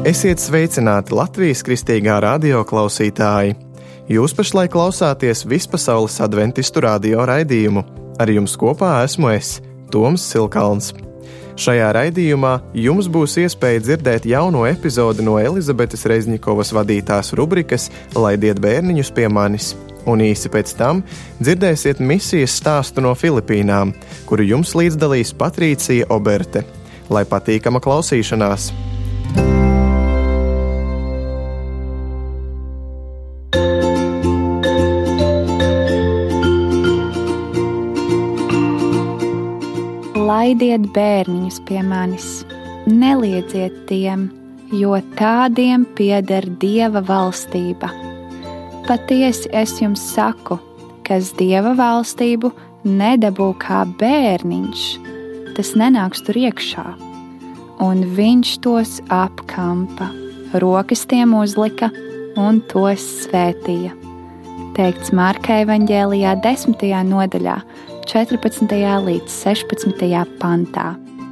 Esiet sveicināti Latvijas kristīgā radio klausītāji! Jūs pašlaik klausāties Vispasaules adventistu radio raidījumu. Ar jums kopā esmu es, Toms Silkalns. Šajā raidījumā jums būs iespēja dzirdēt jauno epizodi no Elizabetes Rezņikovas vadītās rubrikas Laidiet bērniņus pie manis. Un īsi pēc tam dzirdēsiet misijas stāstu no Filipīnām, kuru jums līdzdalīs Patrīcija Oberte. Lai patīkama klausīšanās! Laidiet bērniņus pie manis, neliedziet tiem, jo tādiem pieder Dieva valstība. Patiesi es jums saku, kas Dieva valstību nedabū kā bērniņš, tas nenāks tur iekšā. Un viņš tos apkampa, rokas tiem uzlika un tos svētīja. Teikts Marka evaņģēlijā 10. nodaļā, 14. līdz 16. pantā.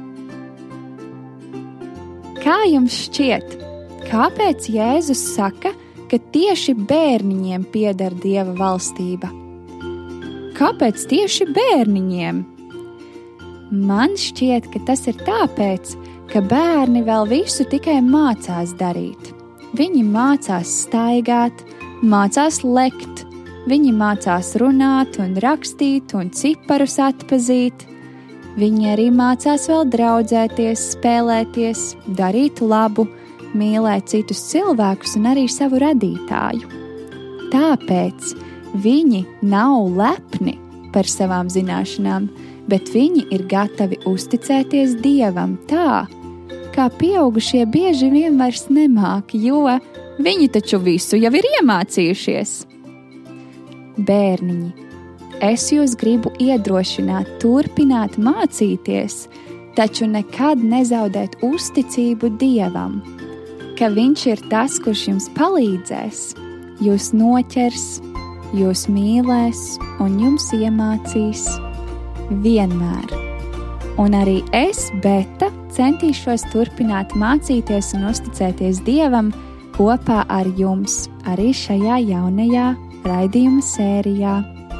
Kā jums šķiet, kāpēc Jēzus saka, ka tieši bērniņiem pieder Dieva valstība? Kāpēc tieši bērniņiem? Man šķiet, ka tas ir tāpēc, ka bērni vēl visu tikai mācās darīt. Viņi mācās staigāt, mācās lekt, viņi mācās runāt un rakstīt un ciparus atpazīt. Viņi arī mācās vēl draudzēties, spēlēties, darīt labu, mīlēt citus cilvēkus un arī savu radītāju. Tāpēc viņi nav lepni par savām zināšanām, bet viņi ir gatavi uzticēties Dievam tā, kā pieaugušie bieži vien vairs nemāk, jo viņi taču visu jau ir iemācījušies. Bērniņi, es jūs gribu iedrošināt, turpināt mācīties, taču nekad nezaudēt uzticību Dievam, ka Viņš ir tas, kurš jums palīdzēs, jūs noķers, jūs mīlēs un jums iemācīs vienmēr. Un arī es, Beta, centīšos turpināt mācīties un uzticēties Dievam kopā ar jums arī šajā jaunajā raidījuma sērijā.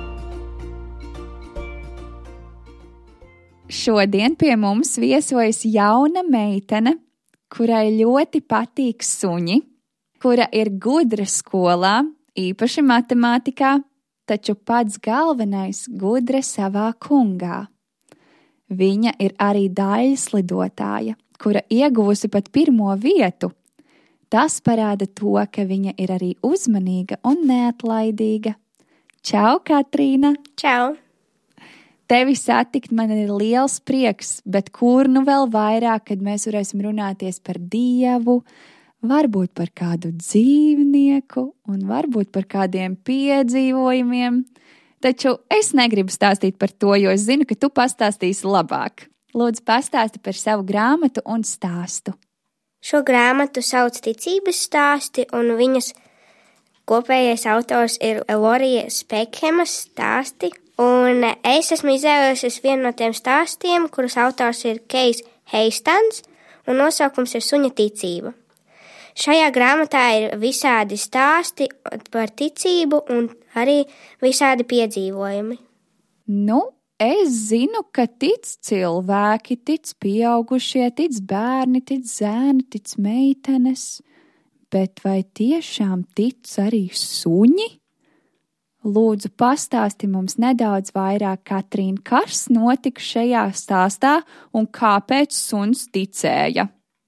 Šodien pie mums viesojas jauna meitene, kurai ļoti patīk suņi, kura ir gudra skolā, īpaši matemātikā, taču pats galvenais gudra savā kungā. Viņa ir arī daļslidotāja, kura ieguvusi pat 1. vietu. Tas parāda to, ka viņa ir arī uzmanīga un neatlaidīga. Čau, Katrīna! Čau! Tevi satikt man ir liels prieks, bet kur nu vēl vairāk, kad mēs varēsim runāties par Dievu, varbūt par kādu dzīvnieku un varbūt par kādiem piedzīvojumiem. Taču es negribu stāstīt par to, jo es zinu, ka tu pastāstīsi labāk. Lūdzu, pastāsti par savu grāmatu un stāstu. Šo grāmatu sauc Ticības stāsti, un viņas kopējais autors ir Lorija Spekhemas stāsti. Un es esmu izvēlējusies vienu no tiem stāstiem, kuras autors ir Kejs Heistans, un nosaukums ir Suņa ticība. Šajā grāmatā ir visādi stāsti par ticību un arī visādi piedzīvojumi. Nu, es zinu, ka tic cilvēki, tic pieaugušie, tic bērni, tic zēni, tic meitenes, bet vai tiešām tic arī suņi? Lūdzu, pastāsti mums nedaudz vairāk, Katrīna, kas notika šajā stāstā un kāpēc suns ticēja?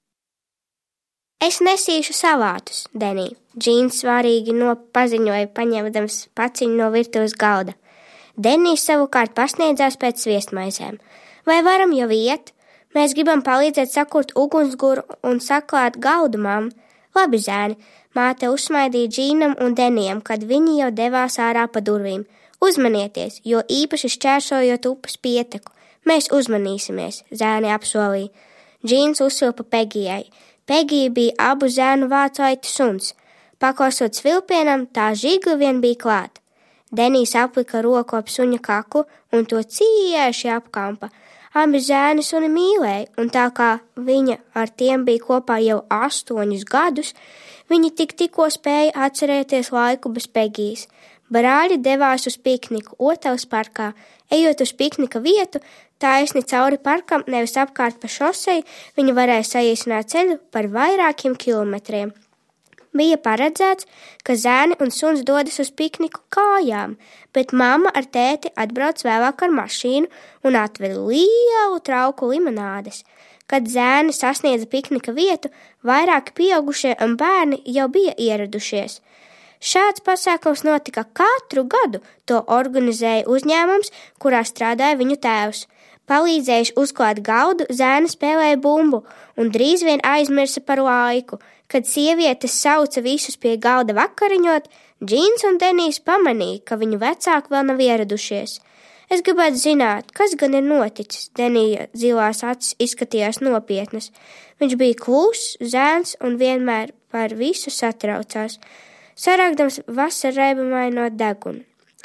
Es nesīšu salātus, Denī, Džīns svarīgi paziņoja, paņemdams paciņu no virtuves galda. Denijs savukārt pasniedzās pēc sviestmaizēm. Vai varam jau iet? Mēs gribam palīdzēt sakurt ugunsguru un saklāt galdu, mam. Labi, zēni, māte uzsmaidīja Džīnam un Denijam, kad viņi jau devās ārā pa durvīm. Uzmanieties, jo īpaši šķērsojot upes pieteku. Mēs uzmanīsimies, zēni apsolīja. Džīns uzsvilpa Pegijai. Pegija bija abu zēnu vācaita suns. Paklausot svilpienam, tā žigla vien bija klāt. Denijs aplika roku ap suņa kaklu un to cieši apkampa. Abi zēni suni mīlēja, un tā kā viņa ar tiem bija kopā jau 8 gadus, viņi tikko spēja atcerēties laiku bez Pegijas. Brāļi devās uz pikniku Otavas parkā. Ejot uz piknika vietu, taisni cauri parkam, nevis apkārt pa šoseju, viņi varēja saīsināt ceļu par vairākiem kilometriem. Bija paredzēts, ka zēni un suns dodas uz pikniku kājām, bet mamma ar tēti atbrauc vēlāk ar mašīnu un atveda lielu trauku limonādes. Kad zēni sasniedza piknika vietu, vairāki pieaugušie un bērni jau bija ieradušies. Šāds pasākums notika katru gadu, to organizēja uzņēmums, kurā strādāja viņu tēvs. Palīdzējuši uzklāt galdu, zēni spēlēja bumbu un drīz vien aizmirsa par laiku. Kad sievietes sauca visus pie galda vakariņot, Džīns un Denijs pamanīja, ka viņu vecāki vēl nav ieradušies. Es gribētu zināt, kas gan ir noticis. Denija zilās acis izskatījās nopietnas. Viņš bija kluss, zēns un vienmēr par visu satraucās, sarākdams vasarraibumaino degunu.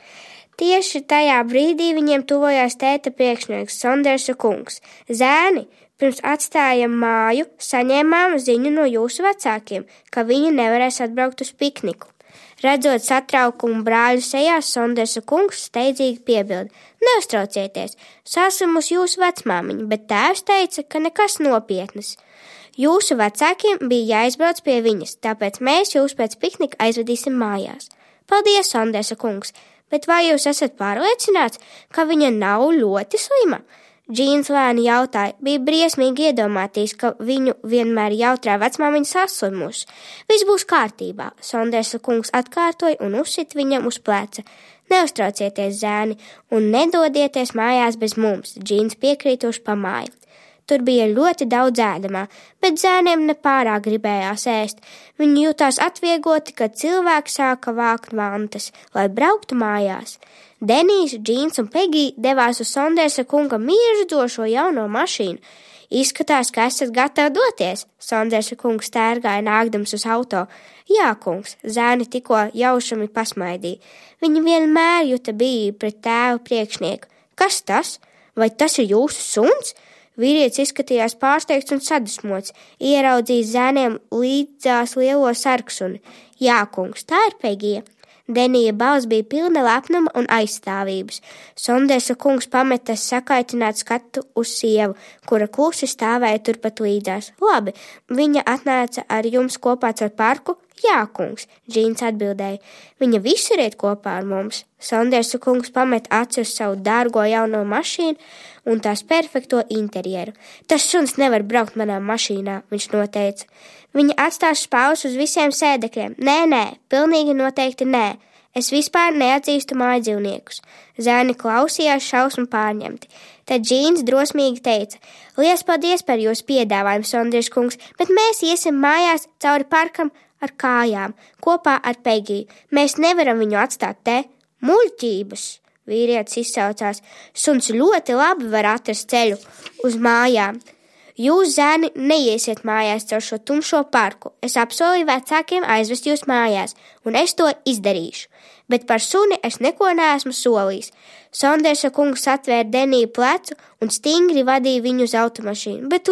Tieši tajā brīdī viņiem tuvojās tēta priekšnieks Sondersa kungs. Zēni, pirms atstājam māju, saņēmām ziņu no jūsu vecākiem, ka viņi nevarēs atbraukt uz pikniku. Redzot satraukumu brāļu sejās, Sondersa kungs steidzīgi piebilda: Neuztraucieties, saslimus jūsu vecmāmiņa, bet tēvs teica, ka nekas nopietnas. Jūsu vecākiem bija jāizbrauc pie viņas, tāpēc mēs jūs pēc piknika aizvedīsim mājās. Paldies, Sondersa kungs, bet vai jūs esat pārliecināts, ka viņa nav ļoti slima? Džīns lēni jautāja, bija briesmīgi iedomāties, ka viņu vienmēr jautrā vecmāmiņa saslimusi. Viss būs kārtībā, Sondersa kungs atkārtoja un uzsit viņam uz pleca. Neuztraucieties, zēni, un nedodieties mājās bez mums, Džīns piekrītoši pamāja. Tur bija ļoti daudz ēdamā, bet zēniem nepārāk gribējās ēst. Viņi jutās atviegloti, kad cilvēki sāka vākt mantas, lai brauktu mājās. Denijs, Džīns un Pegija devās uz Sondersa kunga mieždošo jauno mašīnu. Izskatās, ka esat gatavi doties, Sondersa kungs tērgāja nākdams uz auto. Jā, kungs, zēni tikko jaušami pasmaidīja. Viņi vienmēr juta bību pret tēvu priekšnieku. Kas tas? Vai tas ir jūsu suns? Vīrietis izskatījās pārsteigts un sadusmots, ieraudzījis zēniem līdzās lielo sarksuni. Jā, kungs, tā ir Pegija. Denija balss bija pilna lepnuma un aizstāvības. Sondersa kungs pameta sakaitināt skatu uz sievu, kura klusi stāvēja turpat līdzās. Labi, viņa atnāca ar jums kopā caur parku? Jā, kungs, Džīns atbildēja. Viņa visur iet kopā ar mums. Sondersa kungs pamet aci uz savu dārgo jauno mašīnu un tās perfekto interjeru. Tas suns nevar braukt manā mašīnā, viņš noteica. Viņa atstās spālus uz visiem sēdekļiem. Nē, pilnīgi noteikti nē. Es vispār neatzīstu mājdzīvniekus. Zēni klausījās šausmu pārņemti. Tad Džīns drosmīgi teica: Liels paldies par jūsu piedāvājumu, Sonders kungs, bet mēs iesim mājās cauri parkam ar kājām, kopā ar Pegiju. Mēs nevaram viņu atstāt te. Muļķības! Vīrietis izsaucās. Suns ļoti labi var atrast ceļu uz mājām. Jūs, zēni, neiesiet mājās caur šo tumšo parku. Es apsolīju vecākiem aizvest jūs mājās, un es to izdarīšu. Bet par suni es neko neesmu solījis. Sondersa kungs atvēra Deniju plecu un stingri vadīja viņu uz automašīnu. Bet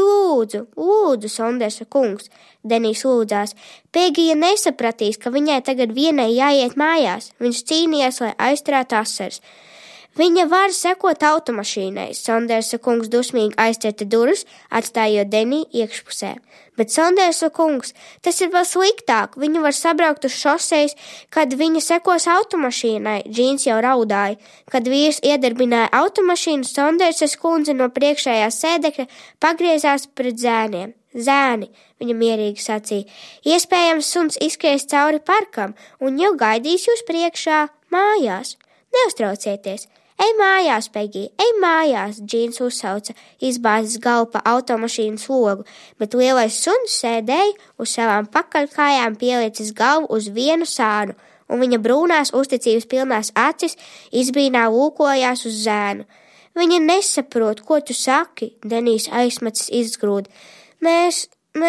lūdzu, Sondersa kungs, Denijs lūdzās. Pegija nesapratīs, ka viņai tagad vienai jāiet mājās. Viņš cīnījās, lai aizturētu asaras. Viņa var sekot automašīnai. Sondersa kungs dusmīgi aizcirta durvis, atstājot Deniju iekšpusē. Bet Sondersa kungs, tas ir vēl sliktāk. Viņu var sabraukt uz šosejas, kad viņa sekos automašīnai. Džīns jau raudāja. Kad vīrs iedarbināja automašīnu, Sondersas kundze no priekšējā sēdekļa pagriezās pret zēniem. Zēni, viņa mierīgi sacīja, iespējams suns izskries cauri parkam un jau gaidīs jūs priekšā mājās. Neuztraucieties! Ej mājās, Pegija, ej mājās, Džīns uzsauca, izbāzis galvu pa automašīnas logu, bet lielais suns sēdēja uz savām pakaļkājām pielicis galvu uz vienu sānu, un viņa brūnās uzticības pilnās acis izbrīnā lūkojās uz zēnu. Viņa nesaprot, ko tu saki, Denijs aizmacis izgrūd. Mēs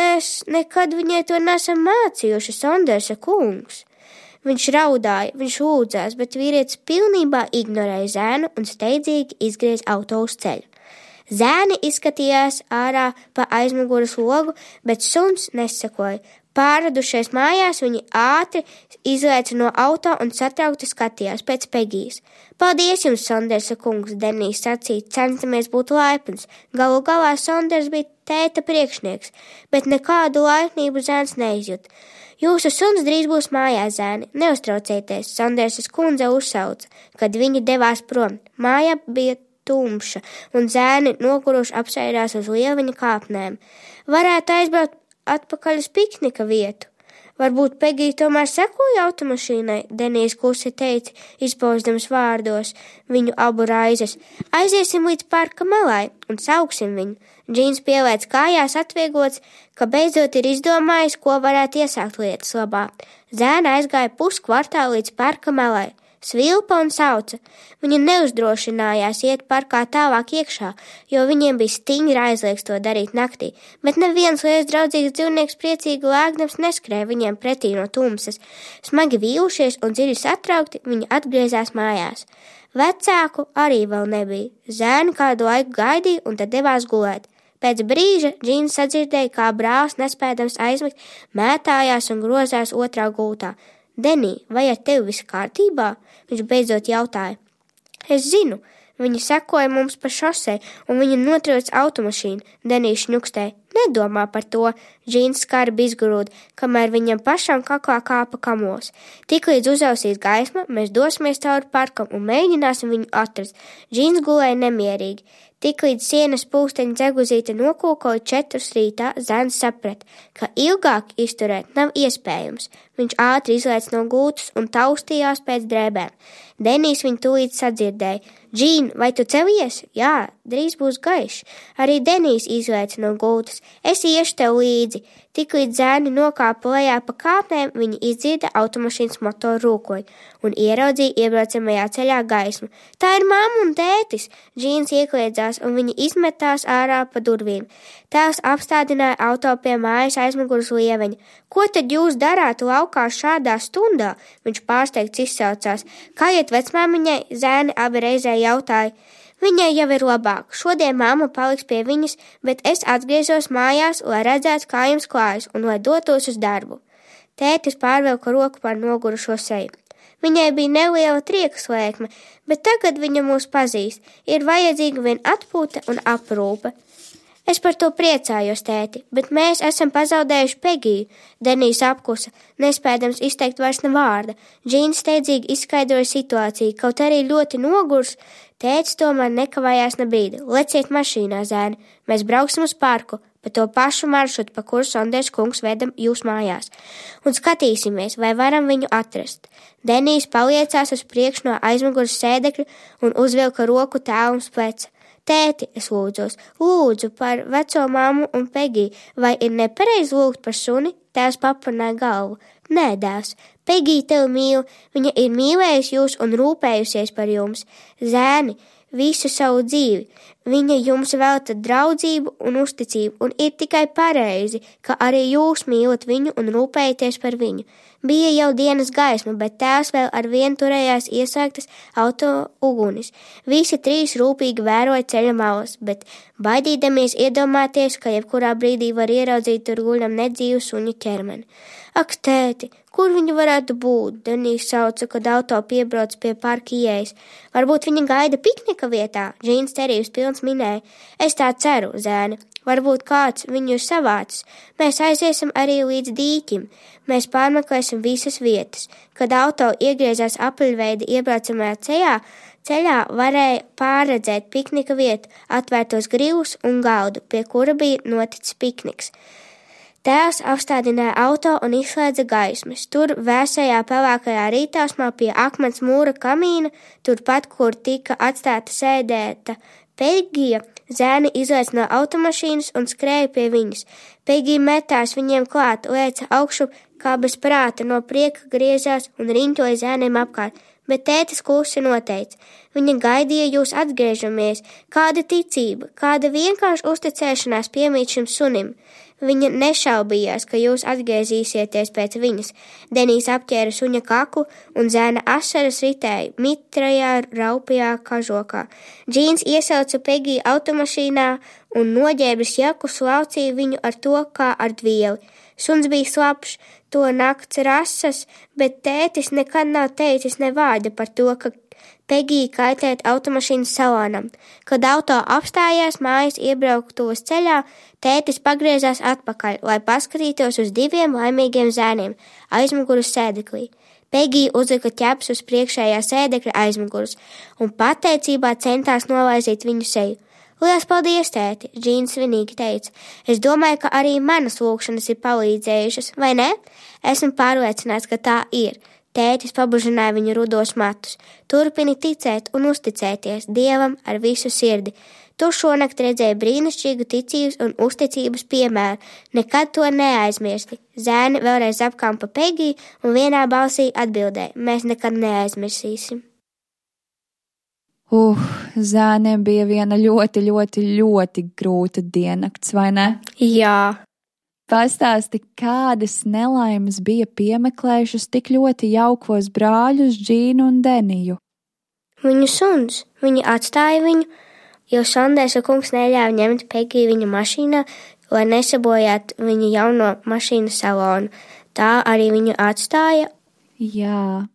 nekad viņai to nesam mācījuši, Sondersa kungs. Viņš raudāja, viņš lūdzās, bet vīrietis pilnībā ignorēja zēnu un steidzīgi izgriez auto uz ceļu. Zēni izskatījās ārā pa aizmugures logu, bet suns nesakoja. Pārradušies mājās, viņi ātri izlēca no auto un satraukti skatījās pēc Pegijas. Paldies jums, Sondersa kungs, Denijs sacīja, centamies būt laipns. Galu galā Sonders bija tēta priekšnieks, bet nekādu laipnību zēns neizjūt. Jūsu suns drīz būs mājās, zēni, neuztraucieties, Sondersas kundze uzsauca, kad viņi devās prom. Māja bija tumša, un zēni noguruši apsēdās uz lielviņa kāpnēm. Varētu aizbraukt atpakaļ uz piknika vietu. Varbūt Pegija tomēr sekoja automašīnai, Denijs klusi teica, izpausdams vārdos viņu abu raizes. Aiziesim līdz parka malai un sauksim viņu. Džīns pielēc kājās atvieglots, ka beidzot ir izdomājis, ko varētu iesākt lietas labā. Zēna aizgāja puskvartālu līdz parka malai. Svilpa un sauca. Viņi neuzdrošinājās iet parkā tālāk iekšā, jo viņiem bija stingri aizliegts to darīt naktī, bet neviens liels draudzīgs dzīvnieks priecīgi lēkdams neskrēja viņiem pretī no tumsas. Smagi vīlušies un dziļi satraukti, viņi atgriezās mājās. Vecāku arī vēl nebija. Zēni kādu laiku gaidīja un tad devās gulēt. Pēc brīža Džīns sadzirdēja, kā brālis nespēdams aizmigt, mētājās un grozās otrā gultā. Denī, vai ar tevi viss kārtībā? Viņš beidzot jautāja. Es zinu, viņi sekoja mums pa šosei, un viņi notriec automašīnu, Denijs šņukstēja. Nedomā par to, Džīns skarbi izgrūda, kamēr viņam pašam kaklā kāpa kamols. Tiklīdz uzausīs gaisma, mēs dosimies cauri parkam un mēģināsim viņu atrast. Džīns gulēja nemierīgi. Tiklīdz sienas pulksteņa dzeguzīte nokūkoja 4 rītā, zēns saprat, ka ilgāk izturēt nav iespējams. Viņš ātri izlēc no gultas un taustījās pēc drēbēm. Denijs viņu tūlīt sadzirdēja. Džīn, vai tu celies? Jā, drīz būs gaišs. Arī Denijs izlēca no gultas. Es iešu tev līdzi. Tiklīdz zēni nokāpa lejā pa kāpnēm, viņi izdzirda automašīnas motoru rūkoju un ieraudzīja iebraucamajā ceļā gaismu. Tā ir mamma un tētis! Džīns iekliedzās un viņi izmetās ārā pa durvīm. Tēvs apstādināja auto pie mājas aizmugures lieveņa. Ko tad jūs darāt laukā šādā stundā? Viņš pārsteigts izsaucās. Kā iet vecmāmiņai? Zēni abi reizē jautāja. Viņai jau ir labāk. Šodien mamma paliks pie viņas, bet es atgriezos mājās, lai redzētu, kā jums klājas un lai dotos uz darbu. Tētis pārvilka roku par nogurušo seju. Viņai bija neliela trieka slēkme, bet tagad viņa mūs pazīst. Ir vajadzīga vien atpūta un aprūpe. Es par to priecājos, tēti, bet mēs esam pazaudējuši Pegiju. Denijs apkusa, nespēdams izteikt vairs ne vārda. Džīns steidzīgi izskaidroja situāciju, kaut arī ļoti nogurs. Tētis tomēr nekavējās ne brīdi. Leciet mašīnā, zēni, mēs brauksim uz parku, pa to pašu maršrutu, pa kuru Sonders kungs vedam jūs mājās. Un skatīsimies, vai varam viņu atrast. Denijs paliecās uz priekšu no aizmugures sēdekļa un uzvilka roku tēvam uz pleca. Tēti, es lūdzu par veco mammu un Pegiju, vai ir nepareizi lūgt par suni? Tēvs paparināja galvu. Nē, dēls, Pegija tevi mīl, viņa ir mīlējusi jūs un rūpējusies par jums. Zēni, visu savu dzīvi. Viņa jums velta draudzību un uzticību, un ir tikai pareizi, ka arī jūs mīlat viņu un rūpējaties par viņu. Bija jau dienas gaisma, bet tēvs vēl ar vienu turējās ieslēgtas auto ugunis. Visi 3 rūpīgi vēroja ceļa malas, bet baidīdamies iedomāties, ka jebkurā brīdī var ieraudzīt tur guļam nedzīvu suņu ķermeni. Ak, tēti, kur viņi varētu būt? Denijs sauca, kad auto piebrauc pie parka ieejas. Varbūt viņi gaida piknika vietā, Džīns cerības pilns minēja. Es tā ceru, zēni. Varbūt kāds viņu ir savācis. Mēs aiziesim arī līdz dīķim. Mēs pārmeklēsim visas vietas. Kad auto iegriezās apaļveida iebraucamajā ceļā varēja pārredzēt piknika vietu, atvērtos grivus un galdu, pie kura bija noticis pikniks. Tēvs apstādināja auto un izslēdza gaismas. Tur vēsajā pelēkajā rītausmā pie akmens mūra kamīna, turpat, kur tika atstāta sēdēta Pegija, zēni izlēc no automašīnas un skrēja pie viņas. Pegija metās viņiem klāt, lēca augšu, kā bez prāta, no prieka griezās un riņķoja zēniem apkārt, bet tētis klusi noteica. Viņa gaidīja jūs atgriežamies, kāda ticība, kāda vienkārši uzticēšanās piemīt šim sunim. Viņa nešaubījās, ka jūs atgriezīsieties pēc viņas. Denijs apķēra suņa kaklu un zēna asaras ritēja mitrajā, raupajā kažokā. Džīns iesauca Pegiju automašīnā un noģērbis jaku slaucīja viņu ar to kā ar dvieli. Suns bija slapš, to nakts rasas, bet tētis nekad nav teicis ne vārda par to, ka Pegija kaitēt automašīnas salonam. Kad auto apstājās mājas iebrauktuves ceļā, tētis pagriezās atpakaļ, lai paskatītos uz 2 laimīgiem zēniem aizmugures sēdeklī. Pegija uzlika ķeps uz priekšējā sēdekļa aizmugures un pateicībā centās nolaizīt viņu seju. Lielas paldies, tēti, Džīns svinīgi teica. Es domāju, ka arī manas lūkšanas ir palīdzējušas, vai ne? Esmu pārliecināts, ka tā ir. Tētis pabužināja viņu rudos matus. Turpini ticēt un uzticēties Dievam ar visu sirdi. Tu šonakt redzēji brīnišķīgu ticības un uzticības piemēru. Nekad to neaizmirsti. Zēni vēlreiz apkampa Pegiju un vienā balsī atbildēja. Mēs nekad neaizmirsīsim. Zēniem bija viena ļoti grūta diennakts, vai ne? Jā. Pastāsti, kādas nelaimes bija piemeklējušas tik ļoti jaukos brāļus Džīnu un Deniju? Viņu suns. Viņi atstāja viņu, jo Sandēsa kungs neļāva ņemt Pegiju viņa mašīnā, lai nesabojātu viņa jauno mašīnas salonu. Tā arī viņu atstāja. Jā,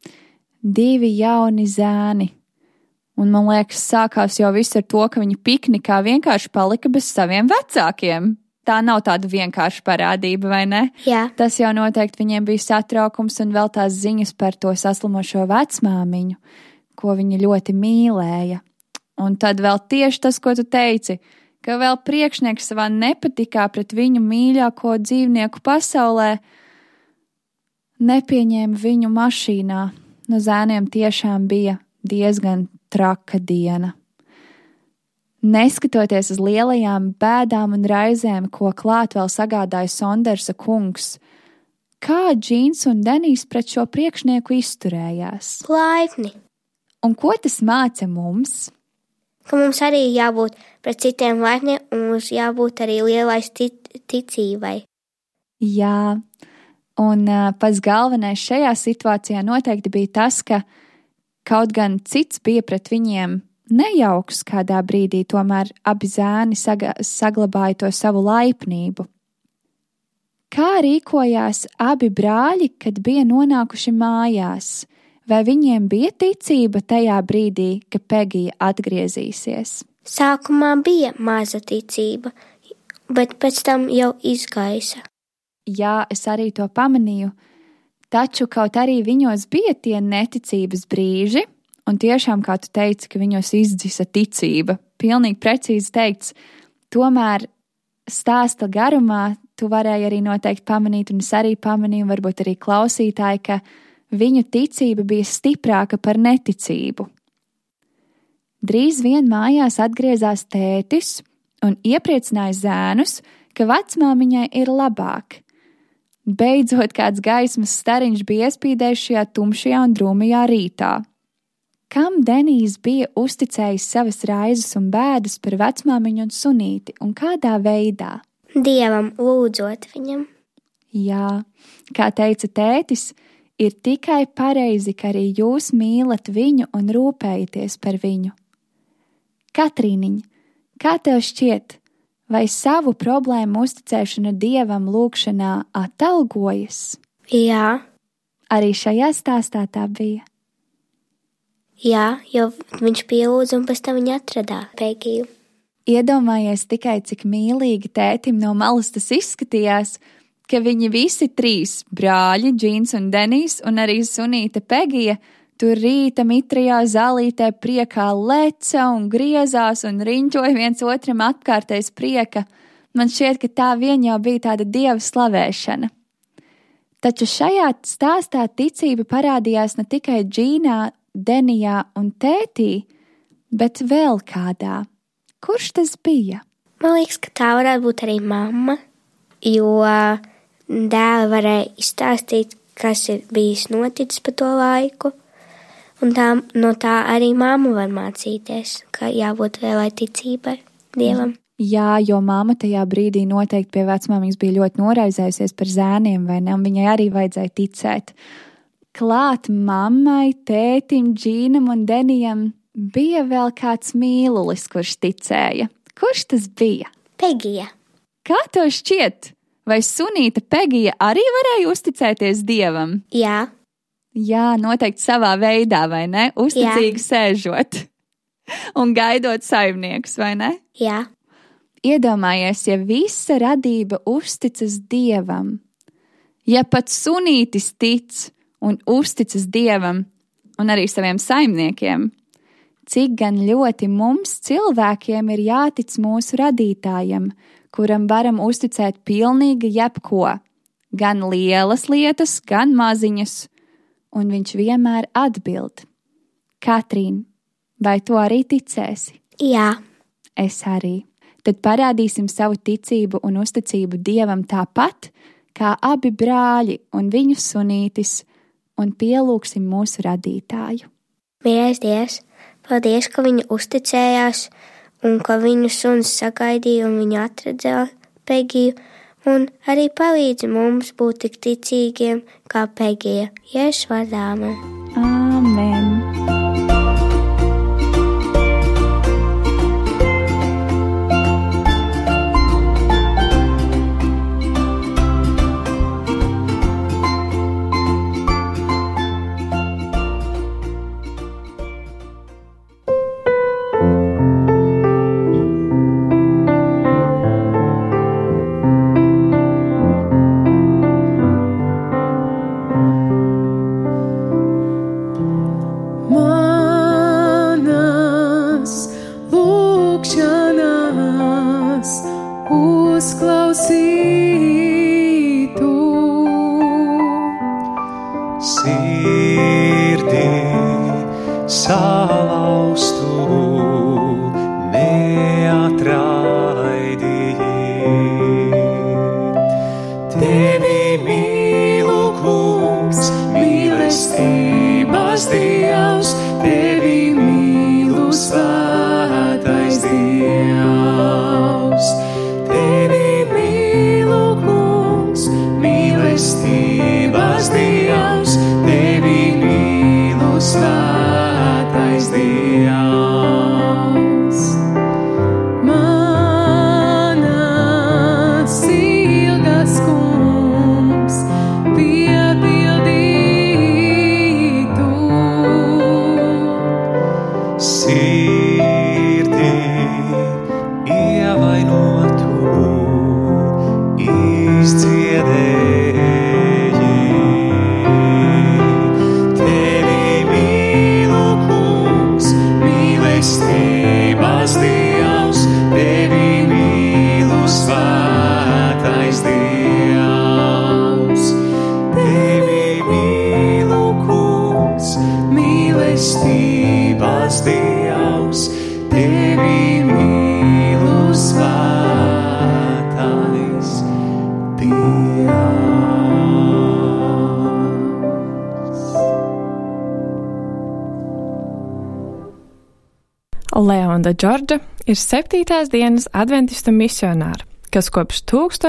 2 jauni zēni. Un man liekas, sākās jau viss ar to, ka viņi piknikā vienkārši palika bez saviem vecākiem. Tā nav tāda vienkārša parādība, vai ne? Jā. Tas jau noteikti viņiem bija satraukums un vēl tās ziņas par to saslimošo vecmāmiņu, ko viņa ļoti mīlēja. Un tad vēl tieši tas, ko tu teici, ka vēl priekšnieks savā nepatikā pret viņu mīļāko dzīvnieku pasaulē nepieņēma viņu mašīnā. No zēniem tiešām bija diezgan traka diena. Neskatoties uz lielajām bēdām un raizēm, ko klāt vēl sagādāja Sondersa kungs, kā Džīns un Denijs pret šo priekšnieku izturējās? Laipni. Un ko tas māca mums? Ka mums arī jābūt pret citiem laipniem un mums jābūt arī lielai ticībai. Jā, un pats galvenais šajā situācijā noteikti bija tas, ka kaut gan cits bija pret viņiem nejauks kādā brīdī, tomēr abi zēni saglabāja to savu laipnību. Kā rīkojās abi brāļi, kad bija nonākuši mājās? Vai viņiem bija ticība tajā brīdī, ka Pegija atgriezīsies? Sākumā bija maza ticība, bet pēc tam jau izgaisa. Jā, es arī to pamanīju, taču kaut arī viņos bija tie neticības brīži, un tiešām, kā tu teici, ka viņos izdzisa ticība, pilnīgi precīzi teikts, tomēr stāsta garumā tu varēji arī noteikti pamanīt, un es arī pamanīju, varbūt arī klausītāji, ka viņu ticība bija stiprāka par neticību. Drīz vien mājās atgriezās tētis un iepriecināja zēnus, ka vecmāmiņai ir labāk. Beidzot kāds gaismas stariņš bija iespīdējis šajā tumšajā un drūmajā rītā. Kam Denijs bija uzticējis savas raizes un bēdas par vecmāmiņu un sunīti, un kādā veidā? Dievam lūdzot viņam. Jā, kā teica tētis, ir tikai pareizi, ka arī jūs mīlat viņu un rūpējaties par viņu. Katrīniņ, kā tev šķiet, vai savu problēmu uzticēšana Dievam lūgšanā atalgojas? Jā. Arī šajā stāstā tā bija? Jā, jo viņš pielūdza un pēc tam viņa atradā Pegiju. Iedomājies tikai, cik mīlīgi tētim no malas tas izskatījās, ka viņi visi 3 brāļi, Džīns un Denijs un arī sunīte Pegija, tur rīta mitrajā zālītē priekā leca un griezās un riņķoja viens otram apkārtēs prieka. Man šķiet, ka tā vien jau bija tāda dieva slavēšana. Taču šajā stāstā ticība parādījās ne tikai Džīnā, Denijā un tētī, bet vēl kādā. Kurš tas bija? Man liekas, ka tā varētu būt arī mamma, jo dēli varēja izstāstīt, kas ir bijis noticis pa to laiku, Un no tā arī māma var mācīties, ka jābūt lielai ticībai Dievam. Jā, jo māma tajā brīdī noteikti pie vecmāmiņas bija ļoti noraizējusies par zēniem, vai ne? Un viņai arī vajadzēja ticēt. Klāt mammai, tētim, Džīnam un Denijam bija vēl kāds mīlulis, kurš ticēja. Kurš tas bija? Pegija. Kā tev šķiet? Vai sunīta Pegija arī varēja uzticēties Dievam? Jā. Jā, noteikti savā veidā, vai ne? Uzticīgi sēžot un gaidot saimniekus, vai ne? Jā. Iedomājies, ja visa radība uzticas Dievam, ja pat sunītis tic un uzticas Dievam un arī saviem saimniekiem, cik gan ļoti mums cilvēkiem ir jātic mūsu radītājam, kuram varam uzticēt pilnīgi jebko, gan lielas lietas, gan maziņas, un viņš vienmēr atbild. Katrīna, vai tu arī ticēsi? Jā. Es arī. Tad parādīsim savu ticību un uzticību Dievam tāpat, kā abi brāļi un viņu sunītis, un pielūgsim mūsu radītāju. Mīļais Dievs, paldies, ka viņi uzticējās un ka viņu suns sagaidīja un viņu atradzēja Pegiju, un arī palīdzi mums būt tik ticīgiem kā Pegija. Jēzus vārdā. Āmen. Leonda Džordža ir 7. dienas adventistu misionāra, kas kopš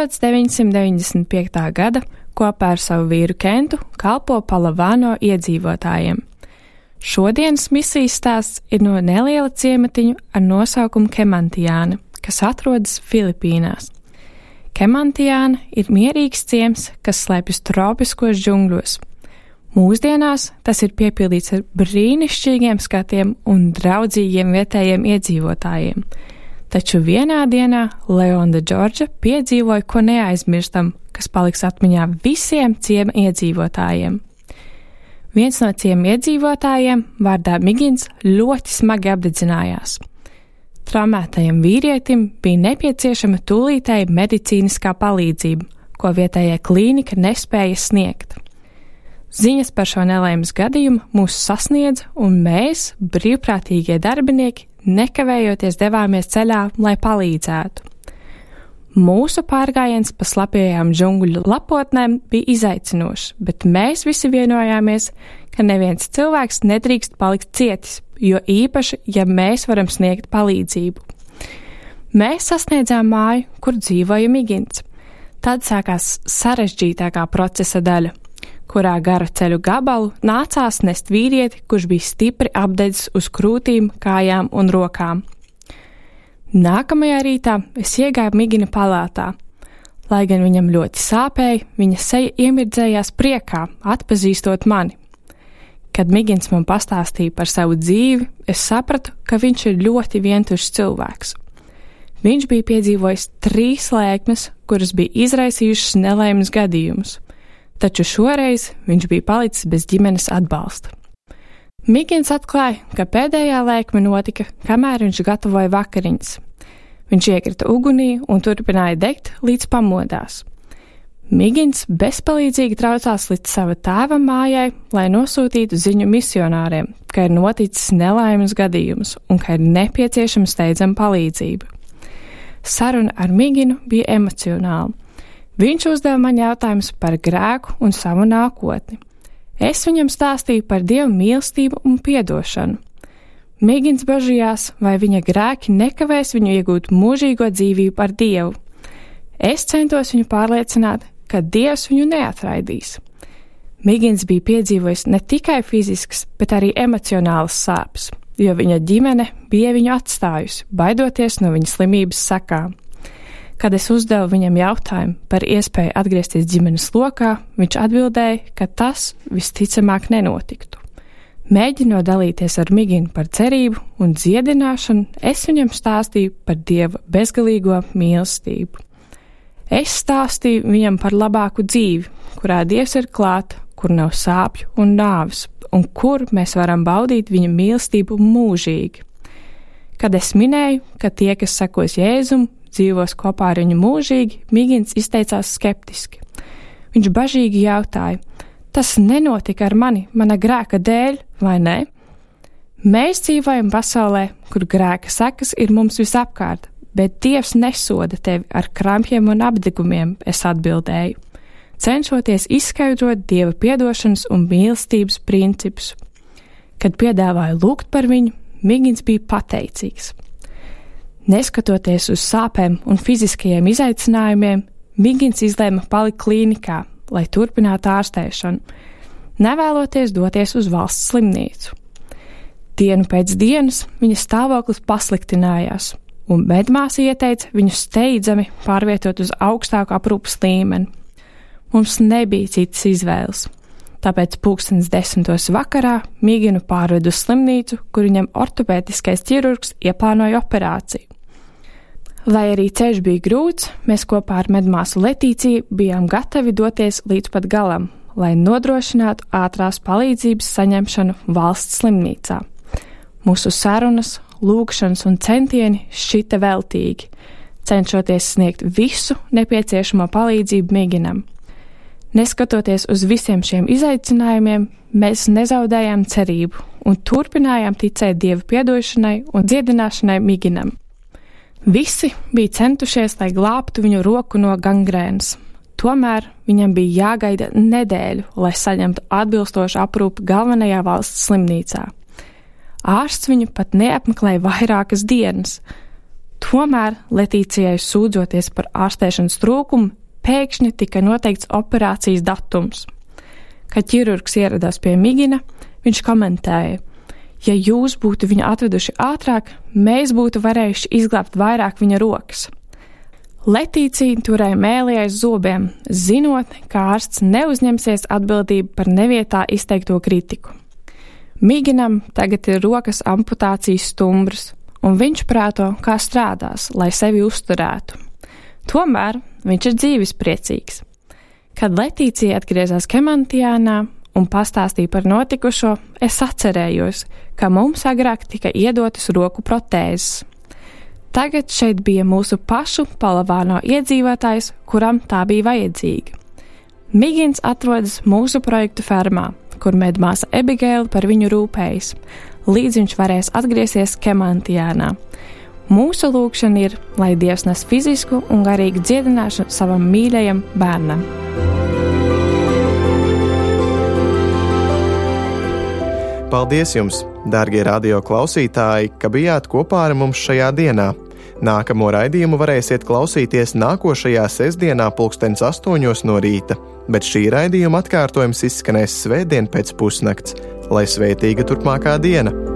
1995. gada kopā ar savu vīru Kentu kalpo Palavāno iedzīvotājiem. Šodienas misijas stāsts ir no neliela ciematiņu ar nosaukumu Kemantiāna, kas atrodas Filipīnās. Kemantiāna ir mierīgs ciems, kas slēpjas tropiskos džungļos. Mūsdienās tas ir piepildīts ar brīnišķīgiem skatiem un draudzīgiem vietējiem iedzīvotājiem. Taču vienā dienā Leonda Džordža piedzīvoja ko neaizmirstam, kas paliks atmiņā visiem ciema iedzīvotājiem. Viens no ciema iedzīvotājiem, vārdā Migins, ļoti smagi apdedzinājās. Traumētajam vīrietim bija nepieciešama tūlītēja medicīniskā palīdzība, ko vietējā klīnika nespēja sniegt. Ziņas par šo nelaimes gadījumu mūs sasniedz, un mēs, brīvprātīgie darbinieki, nekavējoties devāmies ceļā, lai palīdzētu. Mūsu pārgājiens pa slapjajām džungļu lapotnēm bija izaicinošs, bet mēs visi vienojāmies, ka ka neviens cilvēks nedrīkst palikt cietis, jo īpaši, ja mēs varam sniegt palīdzību. Mēs sasniedzām māju, kur dzīvoja Migins. Tad sākās sarežģītākā procesa daļa, kurā garu ceļu gabalu nācās nest vīrieti, kurš bija stipri apdedzis uz krūtīm, kājām un rokām. Nākamajā rītā es iegāju Migina palātā. Lai gan viņam ļoti sāpēja, viņa seja iemirdzējās priekā, atpazīstot mani. Kad Migins man pastāstīja par savu dzīvi, es sapratu, ka viņš ir ļoti vientuļš cilvēks. Viņš bija piedzīvojis 3 lēkmes, kuras bija izraisījušas nelaimes gadījumus, taču šoreiz viņš bija palicis bez ģimenes atbalsta. Migins atklāja, ka pēdējā lēkme notika, kamēr viņš gatavoja vakariņas. Viņš iekrita ugunī un turpināja degt, līdz pamodās. Migins bezpalīdzīgi traucās līdz sava tēva mājai, lai nosūtītu ziņu misionāriem, ka ir noticis nelaimes gadījums un ka ir nepieciešama steidzama palīdzība. Saruna ar Miginu bija emocionāla. Viņš uzdeva man jautājumus par grēku un savu nākotni. Es viņam stāstīju par Dieva mīlestību un piedošanu. Migins bažījās, vai viņa grēki nekavēs viņu iegūt mūžīgo dzīvību ar Dievu. Es centos viņu pārliecināt, ka Dievs viņu neatraidīs. Migins bija piedzīvojis ne tikai fiziskas, bet arī emocionālas sāpes, jo viņa ģimene bija viņu atstājusi, baidoties no viņa slimības sekām. Kad es uzdevu viņam jautājumu par iespēju atgriezties ģimenes lokā, viņš atbildēja, ka tas visticamāk nenotiktu. Mēģinot dalīties ar Miginu par cerību un dziedināšanu, es viņam stāstīju par Dieva bezgalīgo mīlestību. Es stāstīju viņam par labāku dzīvi, kurā Dievs ir klāt, kur nav sāpju un nāves, un kur mēs varam baudīt viņa mīlestību mūžīgi. Kad es minēju, ka tie, kas sekos Jēzum, dzīvos kopā ar viņu mūžīgi, Migins izteicās skeptiski. Viņš bažīgi jautāja, tas nenotika ar mani, mana grēka dēļ, vai ne? Mēs dzīvojam pasaulē, kur grēka sekas ir mums visapkārt, bet Dievs nesoda tevi ar krampjiem un apdegumiem, es atbildēju, cenšoties izskaidrot Dieva piedošanas un mīlestības principus. Kad piedāvāju lūgt par viņu, Migins bija pateicīgs. Neskatoties uz sāpēm un fiziskajiem izaicinājumiem, Migins izlēma palikt klīnikā, lai turpinātu ārstēšanu, nevēloties doties uz valsts slimnīcu. Dienu pēc dienas viņa stāvoklis pasliktinājās, un medmāsa ieteica viņu steidzami pārvietot uz augstāku aprūpes līmeni. Mums nebija citas izvēles, tāpēc 10:00 vakarā Miginu pārved uz slimnīcu, kur viņam ortopēdiskais ķirurgs ieplānoja operāciju. Lai arī ceļš bija grūts, mēs kopā ar medmāsu Letīciju bijām gatavi doties līdz pat galam, lai nodrošinātu ātrās palīdzības saņemšanu valsts slimnīcā. Mūsu sarunas, lūgšanas un centieni šķita veltīgi, cenšoties sniegt visu nepieciešamo palīdzību Miginam. Neskatoties uz visiem šiem izaicinājumiem, mēs nezaudējām cerību un turpinājām ticēt Dieva piedošanai un dziedināšanai Miginam. Visi bija centušies, lai glābtu viņu roku no gangrēnas. Tomēr viņam bija jāgaida nedēļu, lai saņemtu atbilstošu aprūpi galvenajā valsts slimnīcā. Ārsts viņu pat neapmeklēja vairākas dienas. Tomēr Letīcijai sūdzoties par ārstēšanas trūkumu, pēkšņi tika noteikts operācijas datums. Kad ķirurgs ieradās pie Migina, viņš komentēja, ja jūs būtu viņu atveduši ātrāk, mēs būtu varējuši izglābt vairāk viņa rokas. Letīcija turēja mēlī aiz zobiem, zinot, ka ārsts neuzņemsies atbildību par nevietā izteikto kritiku. Miginam tagad ir rokas amputācijas stumbras, un viņš prāto, kā strādās, lai sevi uzturētu. Tomēr viņš ir dzīvespriecīgs. Kad Letīcija atgriezās Kemantiānā un pastāstīja par notikušo, es atcerējos, ka mums agrāk tika iedotas roku protēzes. Tagad šeit bija mūsu pašu Palavāno iedzīvotājs, kuram tā bija vajadzīga. Migins atrodas mūsu projektu fermā, kur medmāsa Ebigēla par viņu rūpējas, līdz viņš varēs atgriezties Kemantiānā. Mūsu lūgšana ir, lai Dievs nes fizisku un garīgu dziedināšanu savam mīļajam bērnam. Paldies jums, dārgie radio klausītāji, ka bijāt kopā ar mums šajā dienā. Nākamo raidījumu varēsiet klausīties nākošajā sestdienā 8:00 no rīta, bet šī raidījuma atkārtojums izskanēs svētdien pēc pusnakts. Lai svētīga turpmākā diena!